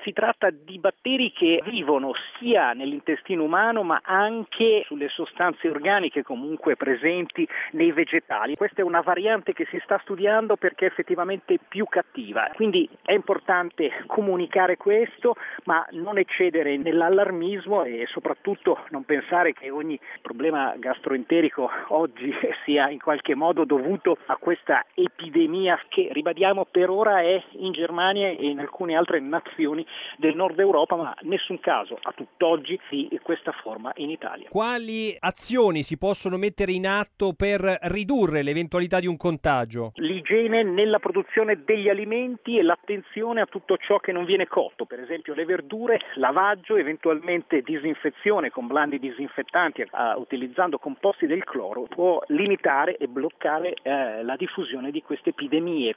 Si tratta di batteri che vivono sia nell'intestino umano ma anche sulle sostanze organiche comunque presenti nei vegetali. Questa è una variante che si sta studiando perché è effettivamente più cattiva. Quindi è importante comunicare questo, ma non eccedere nell'allarmismo e soprattutto non pensare che ogni problema gastroenterico oggi sia in qualche modo dovuto a questa epidemia che, ribadiamo, per ora è in Germania e in alcune altre nazioni del nord Europa, ma nessun caso a tutt'oggi di questa forma in Italia. Quali azioni si possono mettere in atto per ridurre l'eventualità di un contagio? L'igiene nella produzione degli alimenti e l'attenzione a tutto ciò che non viene cotto, per esempio le verdure, lavaggio, eventualmente disinfezione con blandi disinfettanti utilizzando composti del cloro può limitare e bloccare la diffusione di queste epidemie.